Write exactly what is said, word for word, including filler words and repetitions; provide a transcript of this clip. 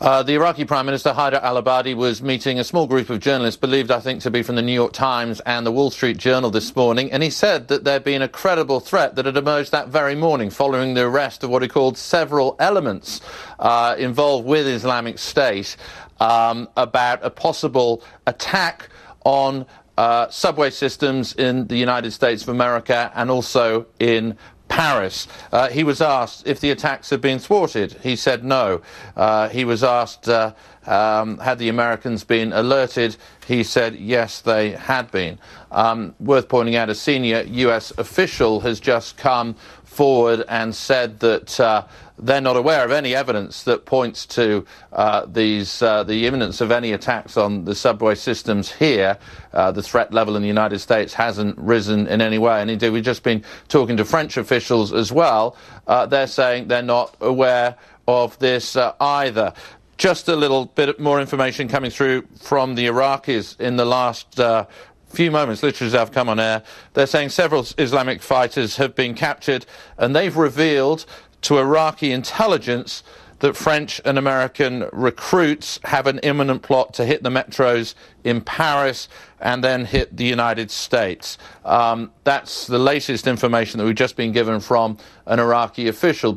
Uh, the Iraqi Prime Minister Haider al-Abadi was meeting a small group of journalists, believed, I think, to be from the New York Times and the Wall Street Journal this morning, and he said that there had been a credible threat that had emerged that very morning following the arrest of what he called several elements uh, involved with Islamic State um, about a possible attack on uh, subway systems in the United States of America and also in Paris. Uh, he was asked if the attacks had been thwarted. He said no. Uh, he was asked uh, um, had the Americans been alerted. He said yes, they had been. Um, worth pointing out, a senior U S official has just come forward and said that uh, they're not aware of any evidence that points to uh, these uh, the imminence of any attacks on the subway systems here. Uh, the threat level in the United States hasn't risen in any way. And indeed, we've just been talking to French officials as well. Uh, they're saying they're not aware of this uh, either. Just a little bit more information coming through from the Iraqis in the last uh, few moments, literally as I've come on air. They're saying several Islamic fighters have been captured, and they've revealed to Iraqi intelligence that French and American recruits have an imminent plot to hit the metros in Paris and then hit the United States. Um, that's the latest information that we've just been given from an Iraqi official.